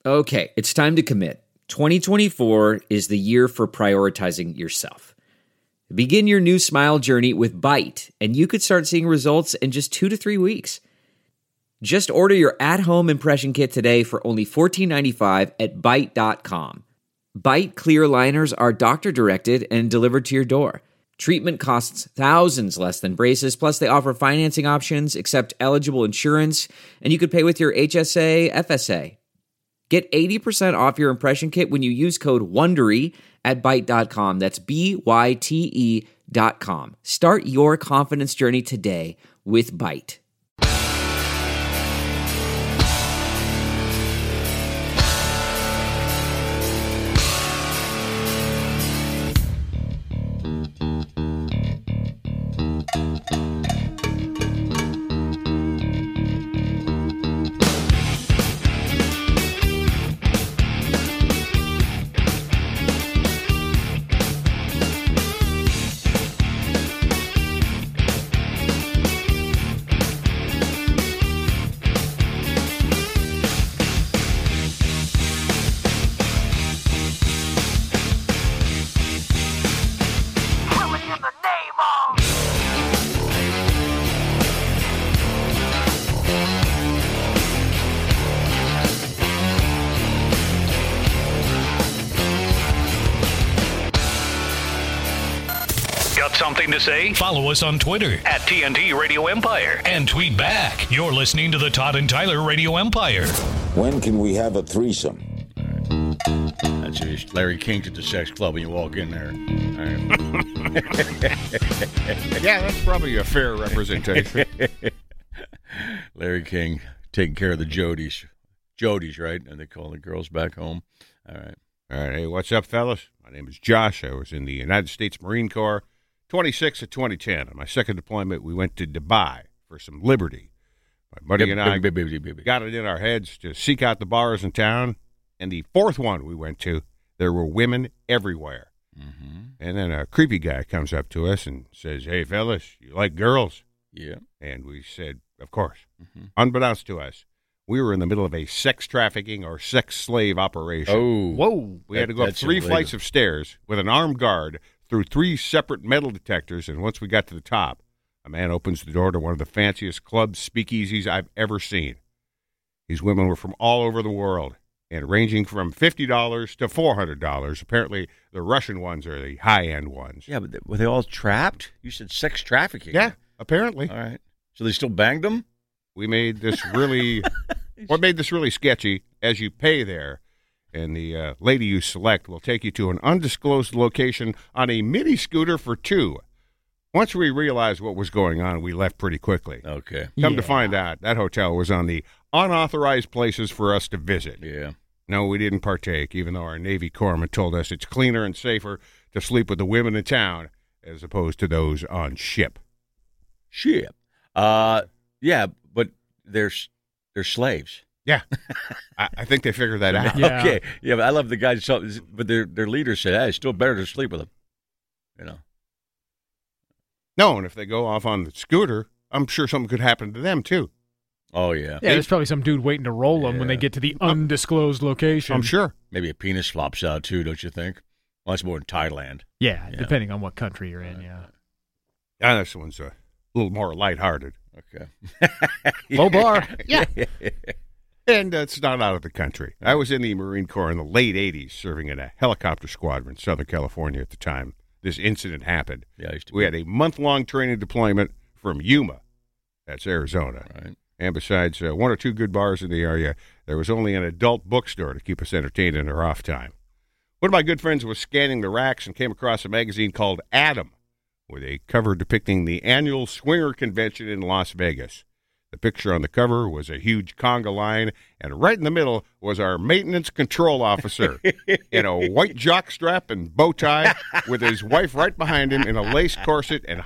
Okay, it's time to commit. 2024 is the year for prioritizing yourself. Begin your new smile journey with Byte, and you could start seeing results in just 2 to 3 weeks. Just order your at-home impression kit today for only $14.95 at Byte.com. Byte clear liners are doctor-directed and delivered to your door. Treatment costs thousands less than braces, plus they offer financing options, accept eligible insurance, and you could pay with your HSA, FSA. Get 80% off your impression kit when you use code WONDERY at Byte.com. That's BYTE.com. Start your confidence journey today with Byte. Something to say? Follow us on Twitter at TNT Radio Empire and tweet back. You're listening to the Todd and Tyler Radio Empire. When can we have a threesome? That's just Larry King at the sex club when you walk in there. Yeah, that's probably a fair representation. Larry King taking care of the Jodies. Jodies, right? And they call the girls back home. All right. Hey, what's up, fellas? My name is Josh. I was in the United States Marine Corps. 26 of 2010. On my second deployment, we went to Dubai for some liberty. My buddy and I got it in our heads to seek out the bars in town. And the fourth one we went to, there were women everywhere. Mm-hmm. And then a creepy guy comes up to us and says, "Hey, fellas, you like girls?" Yeah. And we said, "Of course." Mm-hmm. Unbeknownst to us, we were in the middle of a sex trafficking or sex slave operation. Oh. Whoa. We had to go up 3 flights of stairs with an armed guard through 3 separate metal detectors, and once we got to the top, a man opens the door to one of the fanciest club speakeasies I've ever seen. These women were from all over the world, and ranging from $50 to $400. Apparently, the Russian ones are the high-end ones. Yeah, but were they all trapped? You said sex trafficking. Yeah, apparently. All right. So they still banged them? We made this really, what made this really sketchy, as you pay there, and the lady you select will take you to an undisclosed location on a mini scooter for 2. Once we realized what was going on, we left pretty quickly. Okay. Come to find out, that hotel was on the unauthorized places for us to visit. Yeah. No, we didn't partake, even though our Navy corpsman told us it's cleaner and safer to sleep with the women in town as opposed to those on ship. Ship? Yeah, but they're slaves. Yeah, I think they figured that out. Yeah. Okay, yeah, but I love the guys. But their leader said, "Hey, it's still better to sleep with them." You know. No, and if they go off on the scooter, I'm sure something could happen to them too. Oh yeah. Yeah, there's probably some dude waiting to roll them when they get to the undisclosed location. I'm sure. Maybe a penis flops out too, don't you think? Well, that's more in Thailand. Yeah, depending on what country you're in. Yeah. Yeah, this one's a little more lighthearted. Okay. Low bar. Yeah. And it's not out of the country. I was in the Marine Corps in the late 80s, serving in a helicopter squadron in Southern California at the time this incident happened. Yeah, we had a month-long training deployment from Yuma. That's Arizona. Right. And besides 1 or 2 good bars in the area, there was only an adult bookstore to keep us entertained in our off time. One of my good friends was scanning the racks and came across a magazine called Adam, with a cover depicting the annual Swinger Convention in Las Vegas. The picture on the cover was a huge conga line, and right in the middle was our maintenance control officer in a white jockstrap and bow tie with his wife right behind him in a lace corset and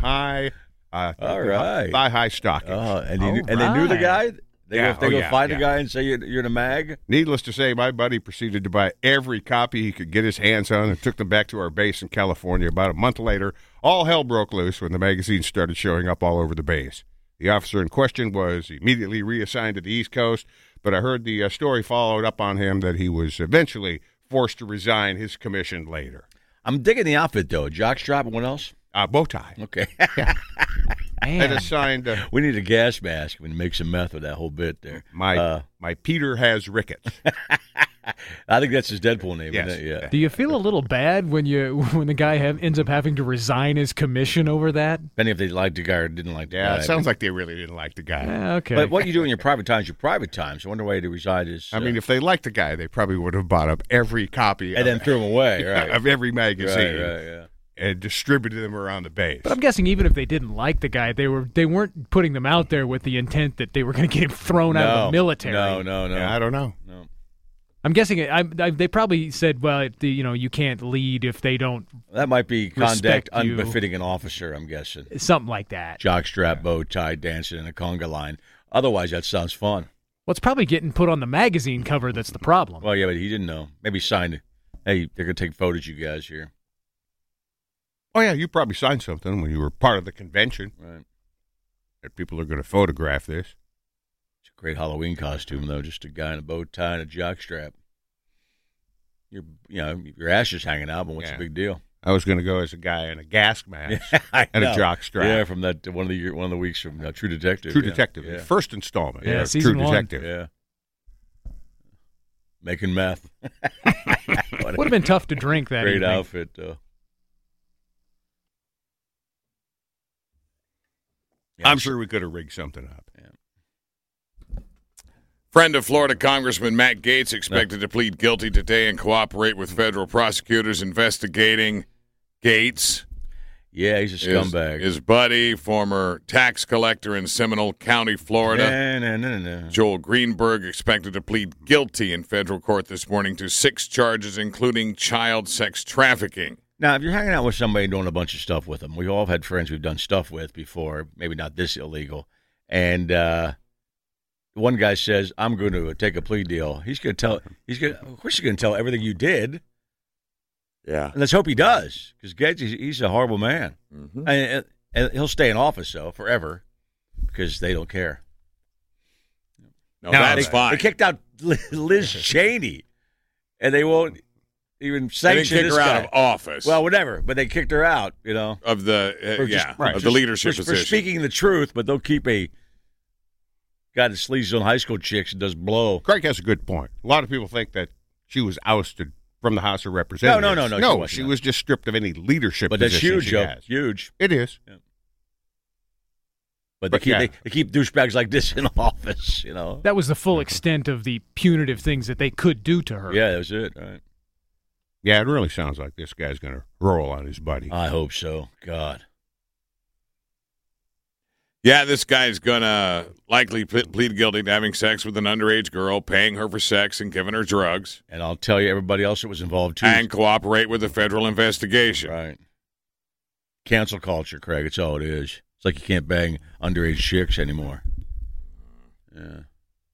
thigh-high stockings. Oh, and they knew the guy? They go find the guy and say you're in a mag? Needless to say, my buddy proceeded to buy every copy he could get his hands on and took them back to our base in California. About a month later, all hell broke loose when the magazines started showing up all over the base. The officer in question was immediately reassigned to the East Coast, But I heard the story followed up on him that he was eventually forced to resign his commission later. I'm digging the outfit, though. Jockstrap and what else? Bow tie. Okay. And assigned we need a gas mask when you make some meth with that whole bit there. my Peter has rickets. I think that's his Deadpool name, Yes. isn't it? Yeah. Do you feel a little bad when the guy ends up having to resign his commission over that? Depending if they liked the guy or didn't like the guy. Yeah, it sounds like they really didn't like the guy. Okay. But what you do in your private time is your private time. So I wonder why to reside is. I mean, if they liked the guy, they probably would have bought up every copy and then threw him away, right? of every magazine Right, yeah. and distributed them around the base. But I'm guessing even if they didn't like the guy, they weren't putting them out there with the intent that they were going to get him thrown out of the military. No. Yeah, I don't know. No. I'm guessing they probably said, well, you can't lead if they don't. That might be conduct Respect you. unbefitting an officer, I'm guessing. Something like that. Jockstrap, bow tie, dancing in a conga line. Otherwise, that sounds fun. Well, it's probably getting put on the magazine cover that's the problem. Well, yeah, but he didn't know. Maybe he signed it. Hey, they're going to take photos of you guys here. Oh, yeah, you probably signed something when you were part of the convention Right. that people are going to photograph this. It's a great Halloween costume, though. Just a guy in a bow tie and a jockstrap. Your ass is hanging out, but what's the big deal? I was going to go as a guy in a gas mask I and a know. jockstrap. Yeah, from that one of the weeks from True Detective. True yeah. Detective, Yeah. the first installment. Yeah, of season True 1. Detective. Yeah. Making meth. Would have been tough to drink that Great evening. outfit, though. Yeah, I'm sure we could have rigged something up. Friend of Florida Congressman Matt Gaetz expected to plead guilty today and cooperate with federal prosecutors investigating Gaetz. Yeah, he's a scumbag. His buddy, former tax collector in Seminole County, Florida. No. Joel Greenberg expected to plead guilty in federal court this morning to 6 charges, including child sex trafficking. Now, if you're hanging out with somebody and doing a bunch of stuff with them, we've all had friends we've done stuff with before, maybe not this illegal, and one guy says, I'm going to take a plea deal. Of course he's going to tell everything you did. Yeah. And let's hope he does, because Gaetz, he's a horrible man. Mm-hmm. And he'll stay in office, though, forever, because they don't care. No, that's they, fine. They kicked out Liz Cheney, and they won't even They didn't sanction kick this her guy. out of office. Well, whatever, but they kicked her out, of the of the leadership for position. speaking the truth, but they'll keep a guy that sleaze on high school chicks and does blow. Craig has a good point. A lot of people think that she was ousted from the House of Representatives. No, No, wasn't. she was just stripped of any leadership But that's position huge, she Joe. has. Huge. It is. But But, they keep douchebags like this in office, That was the full extent of the punitive things that they could do to her. Yeah, that was it. Right. Yeah, it really sounds like this guy's going to roll on his buddy. I hope so. God. Yeah, this guy's going to likely plead guilty to having sex with an underage girl, paying her for sex and giving her drugs. And I'll tell you everybody else that was involved, too. And cooperate with the federal investigation. Right. Cancel culture, Craig. It's all it is. It's like you can't bang underage chicks anymore. Yeah.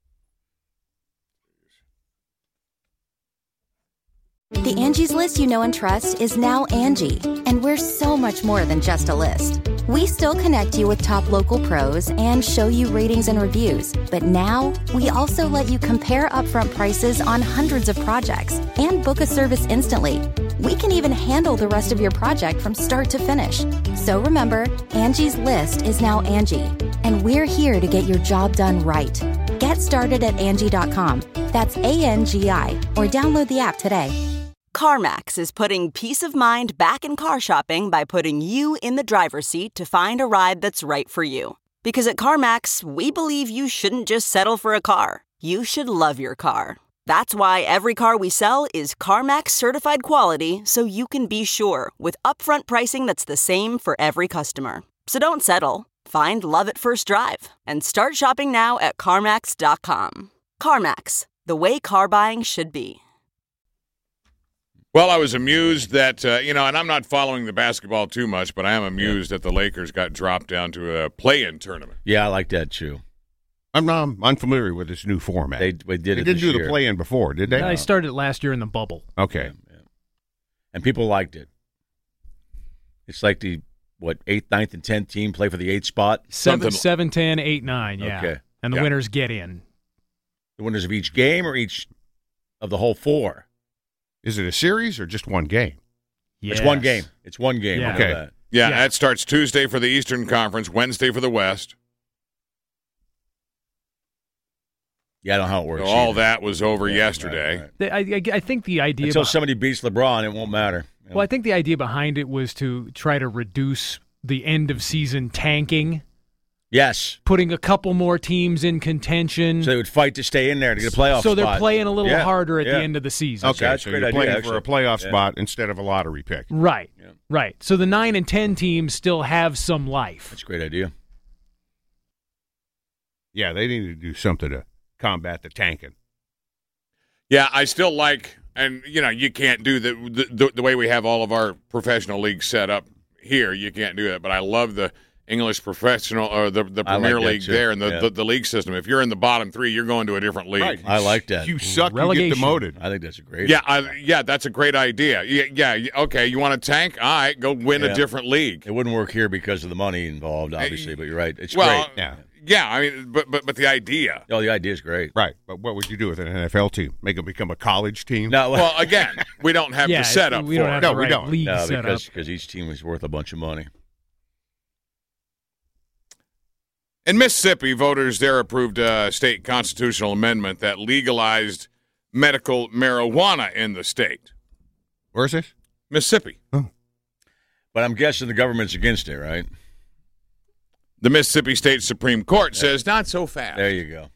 The Angie's List you know and trust is now Angie, and we're so much more than just a list. We still connect you with top local pros and show you ratings and reviews, but now we also let you compare upfront prices on hundreds of projects and book a service instantly. We can even handle the rest of your project from start to finish. So remember, Angie's List is now Angie, and we're here to get your job done right. Get started at Angie.com. That's ANGI, or download the app today. CarMax is putting peace of mind back in car shopping by putting you in the driver's seat to find a ride that's right for you. Because at CarMax, we believe you shouldn't just settle for a car. You should love your car. That's why every car we sell is CarMax certified quality, so you can be sure with upfront pricing that's the same for every customer. So don't settle. Find love at first drive and start shopping now at CarMax.com. CarMax, the way car buying should be. Well, I was amused that, and I'm not following the basketball too much, but I am amused that the Lakers got dropped down to a play-in tournament. Yeah, I like that, too. I'm unfamiliar with this new format. They did They it didn't this do year. the play-in before, did they? I started last year in the bubble. Okay. Yeah. And people liked it. It's like the, 8th, 9th, and 10th team play for the 8th spot? 7, 10, 8, 9, yeah. Okay. And the winners get in. The winners of each game or each of the whole 4? Is it a series or just one game? It's one game. It's one game. Yeah. Okay. That. Yeah, that starts Tuesday for the Eastern Conference, Wednesday for the West. Yeah, I don't know how it works. So all either. that was over yesterday. Right. I think the idea Until somebody beats LeBron, it won't matter. Well, I think the idea behind it was to try to reduce the end of season tanking. Yes. Putting a couple more teams in contention. So they would fight to stay in there to get a playoff So they're spot. playing a little harder at Yeah. the end of the season. Okay, That's so a great you're idea, playing actually. for a playoff spot instead of a lottery pick. Right. Yeah. Right. So the 9 and 10 teams still have some life. That's a great idea. Yeah, they need to do something to combat the tanking. Yeah, I still like, and you can't do the way we have all of our professional leagues set up here. You can't do that, but I love the English professional or the Premier League too. there and the league system. If you're in the bottom 3, you're going to a different league. Right. I like that. You suck, you Relegation. get demoted. I think that's a great Yeah, that's a great idea. Yeah, okay, you want to tank? All right, go win a different league. It wouldn't work here because of the money involved, obviously, but you're right. It's Well, great. Yeah, I mean, but the idea. Oh, the idea is great. Right, but what would you do with an NFL team? Make them become a college team? No, Well, again, we don't have the setup we for don't it. have No, the we right don't. league no, set up. because each team is worth a bunch of money. In Mississippi, voters there approved a state constitutional amendment that legalized medical marijuana in the state. Where's this? Mississippi. But I'm guessing the government's against it, right? The Mississippi State Supreme Court says not so fast. There you go.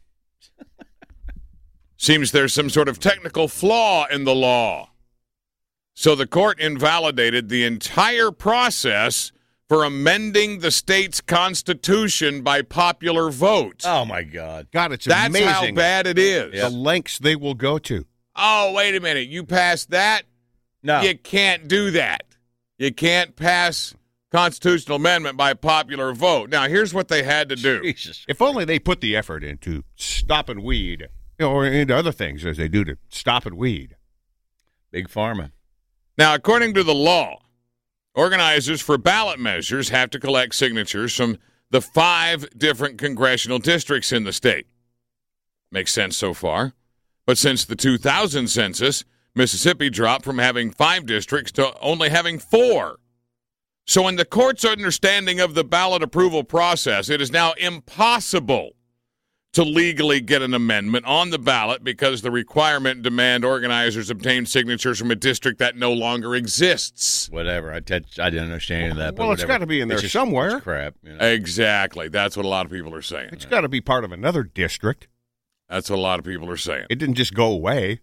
Seems there's some sort of technical flaw in the law. So the court invalidated the entire process for amending the state's constitution by popular vote. Oh, my God. God, it's That's amazing. how bad it is. The lengths they will go to. Oh, wait a minute. You passed that? No. You can't do that. You can't pass constitutional amendment by popular vote. Now, here's what they had to do. Jesus. If only they put the effort into stopping weed, or into other things as they do to stopping weed. Big Pharma. Now, according to the law, organizers for ballot measures have to collect signatures from the 5 different congressional districts in the state. Makes sense so far. But since the 2000 census, Mississippi dropped from having 5 districts to only having 4. So in the court's understanding of the ballot approval process, it is now impossible to legally get an amendment on the ballot because the requirement demand organizers obtain signatures from a district that no longer exists. Whatever. I didn't understand that. But Well, it's whatever. got to be in there It's just- somewhere. it's crap. You know? Exactly. That's what a lot of people are saying. It's got to be part of another district. That's what a lot of people are saying. It didn't just go away.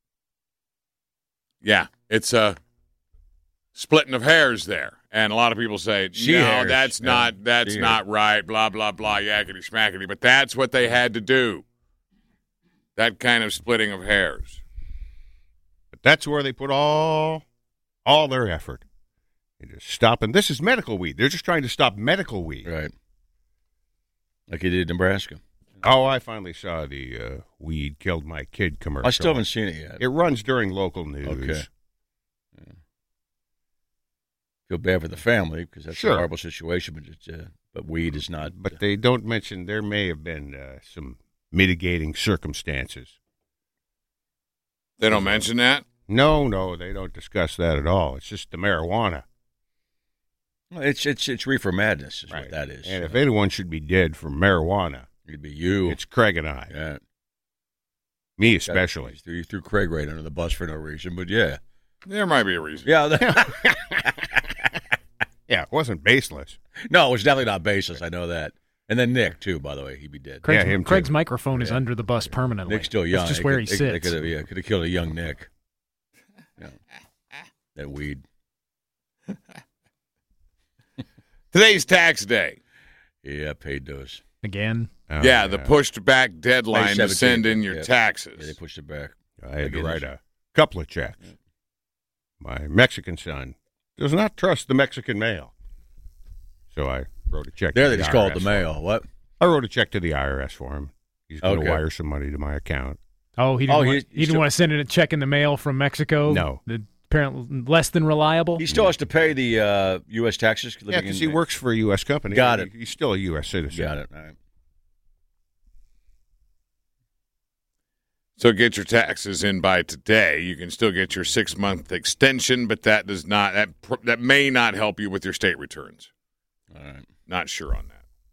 Yeah, it's a splitting of hairs there. And a lot of people say, She-hairs. that's Yeah. not She-hairs. not right, blah, blah, blah, yakety smackety. But that's what they had to do. That kind of splitting of hairs. But that's where they put all their effort into stopping. This is medical weed. They're just trying to stop medical weed. Right. Like he did in Nebraska. Oh, I finally saw the weed killed my kid commercial. I still haven't seen it yet. It runs during local news. Okay. Feel bad for the family because that's Sure. a horrible situation, but but weed is not. But they don't mention there may have been some mitigating circumstances. They don't mention that? No, they don't discuss that at all. It's just the marijuana. It's reefer madness is Right. what that is. And if anyone should be dead from marijuana, it'd be you. it's Craig and I. Yeah. Me especially. You threw Craig right under the bus for no reason, but yeah. There might be a reason. Yeah. Yeah, it wasn't baseless. No, it was definitely not baseless. I know that. And then Nick, too, by the way. He'd be dead. Craig's, him too. Craig's microphone is under the bus permanently. Nick's still young. That's just They where could- he they sits. could have killed a young Nick. Yeah. That weed. Today's tax day. Yeah, paid those. Again. Oh, yeah, the pushed back deadline May to send in 17th, your yeah. taxes. Yeah, they pushed it back. I had to Again, write a couple of checks. My Mexican son does not trust the Mexican mail. So I wrote a check There to they the just call it IRS the mail. What? I wrote a check to the IRS for him. He's going to Okay. wire some money to my account. Oh, he didn't, Oh, want, he's he didn't still- want to send in a check in the mail from Mexico? No. Apparently less than reliable? He still has to pay the U.S. taxes. Yeah, because he works for a U.S. company. Got it. He's still a U.S. citizen. Got it. All right. So get your taxes in by today. You can still get your 6-month extension, but that does not that may not help you with your state returns. All right. Not sure on that.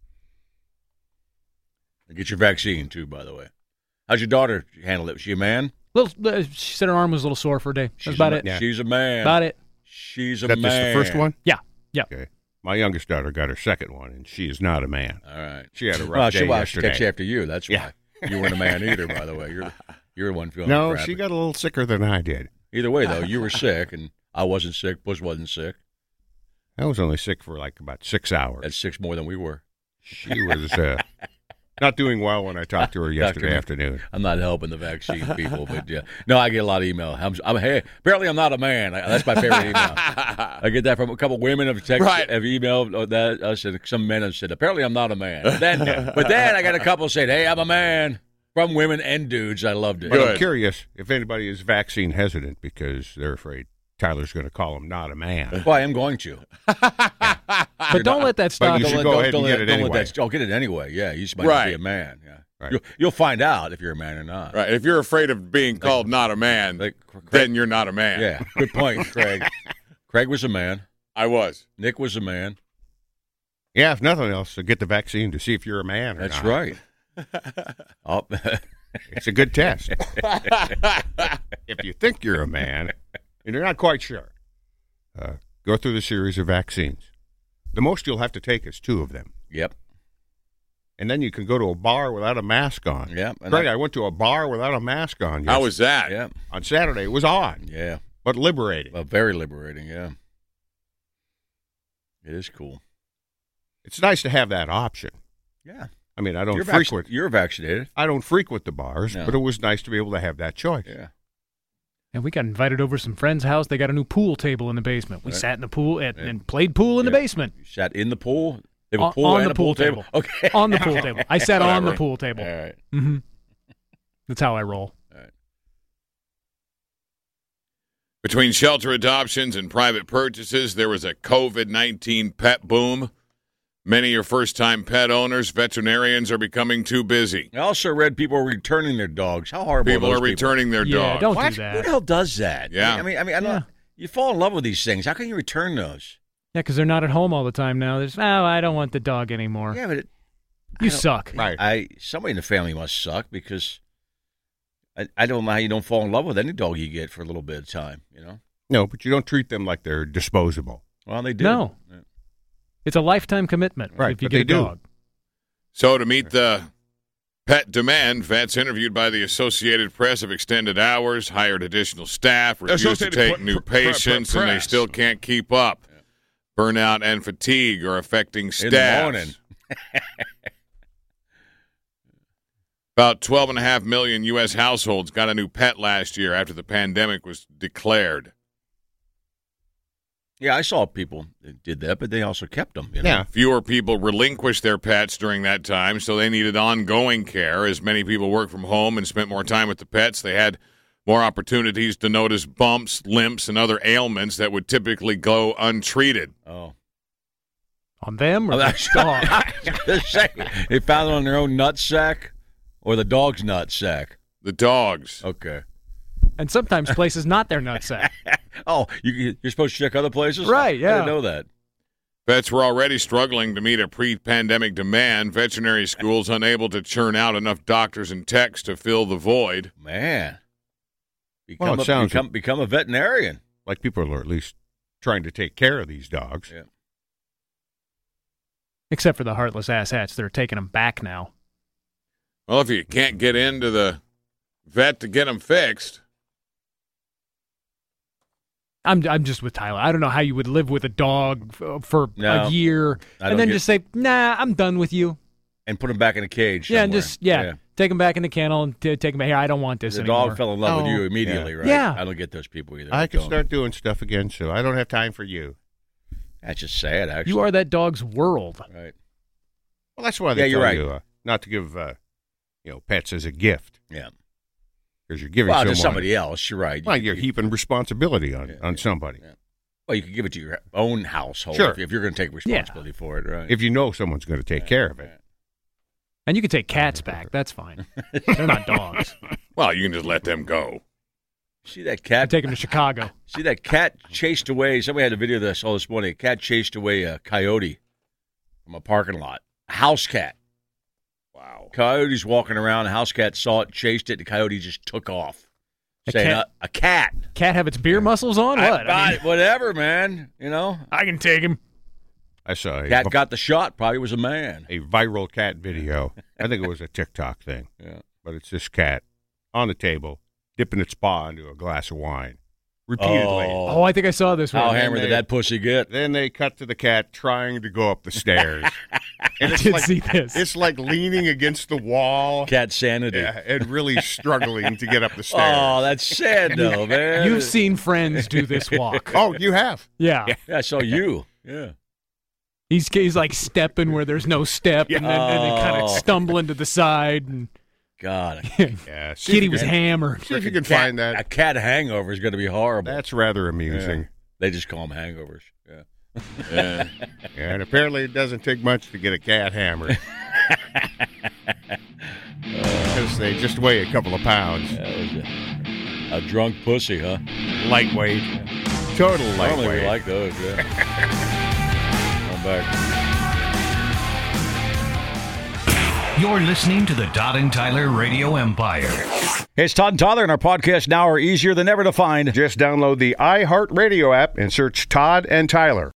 Get your vaccine, too, by the way. How's your daughter handle it? Was she a man? She said her arm was a little sore for a day. That's about it. Yeah. She's a man. About it. She's a man. Is that just the first one? Yeah. Okay. My youngest daughter got her second one, and she is not a man. All right. She had a rough day yesterday. She takes after you. That's why. You weren't a man either, by the way. You're the one feeling No, crappy. she got a little sicker than I did. Either way, though, you were sick, and I wasn't sick. Bush wasn't sick. I was only sick for like about 6 hours. That's 6 more than we were. She was not doing well when I talked to her yesterday afternoon. I'm not helping the vaccine people, but yeah. No, I get a lot of email. Hey, apparently I'm not a man. That's my favorite email. I get that from a couple women have emailed that. I said, some men have said, apparently I'm not a man. But then I got a couple saying, hey, I'm a man. From women and dudes. I loved it. But I'm curious if anybody is vaccine hesitant because they're afraid Tyler's going to call him not a man. Well, I am going to. But don't let that stop. But you should go ahead and get it anyway. I'll get it anyway. Yeah, you might be a man. Yeah. Right. You'll find out if you're a man or not. Right. If you're afraid of being called not a man, then you're not a man. Yeah. Good point, Craig. Craig was a man. I was. Nick was a man. Yeah, if nothing else, so get the vaccine to see if you're a man or not. That's right. It's a good test. If you think you're a man and you're not quite sure, go through the series of vaccines. The most you'll have to take is 2 of them. Yep. And then you can go to a bar without a mask on. Yep. Craig, I went to a bar without a mask on. How was that? Yeah. On Saturday, it was on. Yeah. But liberating. Well, very liberating, yeah. It is cool. It's nice to have that option. Yeah. I mean, I don't frequent. You're vaccinated. I don't frequent the bars, No. but it was nice to be able to have that choice. Yeah. And we got invited over some friend's house. They got a new pool table in the basement. We sat in the pool and played pool in the basement. You sat in the pool? They have a pool on and the a pool table. Okay. On the pool table. I sat on the pool table. All right. Mm-hmm. That's how I roll. All right. Between shelter adoptions and private purchases, there was a COVID-19 pet boom. Many are first-time pet owners. Veterinarians are becoming too busy. I also read people are returning their dogs. How horrible People are are returning their Yeah, dogs. don't What? do that. Who the hell does that? Yeah. I mean, I don't. You fall in love with these things. How can you return those? Yeah, because they're not at home all the time now. There's, I don't want the dog anymore. Yeah, but You suck. Right. Somebody in the family must suck because I don't know how you don't fall in love with any dog you get for a little bit of time. You know. No, but you don't treat them like they're disposable. Well, they do. No. Yeah. It's a lifetime commitment Right, if you but get a they do. dog. So to meet the pet demand, vets interviewed by the Associated Press have extended hours, hired additional staff, refused to take new patients, and they still can't keep up. Burnout and fatigue are affecting staff. In the morning. About 12.5 million U.S. households got a new pet last year after the pandemic was declared. Yeah, I saw people that did that, but they also kept them. You know? Yeah. Fewer people relinquished their pets during that time, so they needed ongoing care. As many people worked from home and spent more time with the pets, they had more opportunities to notice bumps, limps, and other ailments that would typically go untreated. Oh. On them or the dog? They found it on their own nut sack or the dog's nut sack? The dogs. Okay. And sometimes places not their nutsack. Oh, you're supposed to check other places? Right, yeah. I didn't know that. Vets were already struggling to meet a pre-pandemic demand. Veterinary schools unable to churn out enough doctors and techs to fill the void. Man. Well, it sounds Become a veterinarian. like people are at least trying to take care of these dogs. Yeah. Except for the heartless asshats that are taking them back now. Well, if you can't get into the vet to get them fixed. I'm just with Tyler. I don't know how you would live with a dog for No, a year I and don't then get- just say, nah, I'm done with you. And put him back in a cage Yeah, and somewhere. just, take him back in the kennel and take him back. Here, I don't want this The anymore. dog fell in love with Oh, you immediately, yeah. right? Yeah. I don't get those people either. I can Don't. start doing stuff again, so I don't have time for you. That's just sad, actually. You are that dog's world. Right. Well, that's why they Yeah, tell you're you not to give pets as a gift Yeah. because you're giving Well, someone to somebody else, you're right. Well, you're heaping responsibility on somebody. Yeah. Well, you could give it to your own household Sure. if you're going to take responsibility for it, right? If you know someone's going to take care of it. And you can take cats back. That's fine. They're not dogs. Well, you can just let them go. See that cat? Take him to Chicago. See that cat chased away. Somebody had a video that I saw this morning. A cat chased away a coyote from a parking lot. A house cat. Wow. Coyote's walking around. A house cat saw it, chased it. The coyote just took off. A cat. Cat have its beer muscles on? What? Whatever, man. You know? I can take him. I saw a cat got the shot. Probably was a man. A viral cat video. I think it was a TikTok thing. Yeah. But it's this cat on the table, dipping its paw into a glass of wine. Repeatedly. Oh, I think I saw this one. How hammered did that pussy get? Then they cut to the cat trying to go up the stairs. And I did see this. It's like leaning against the wall. Cat sanity. Yeah, and really struggling to get up the stairs. Oh, that's sad, though, man. You've seen friends do this walk. Oh, you have? Yeah. Yeah, I saw you. Yeah. He's like stepping where there's no step, and then kind of stumbling to the side. And God. Yeah. Kitty was hammered. See if you can find that. A cat hangover is going to be horrible. That's rather amusing. Yeah. They just call them hangovers. Yeah. Yeah. And apparently it doesn't take much to get a cat hammered. Because they just weigh a couple of pounds. A drunk pussy, huh? Lightweight. Total lightweight. Normally we like those, yeah. I'm back. You're listening to the Todd and Tyler Radio Empire. Hey, it's Todd and Tyler, and our podcasts now are easier than ever to find. Just download the iHeartRadio app and search Todd and Tyler.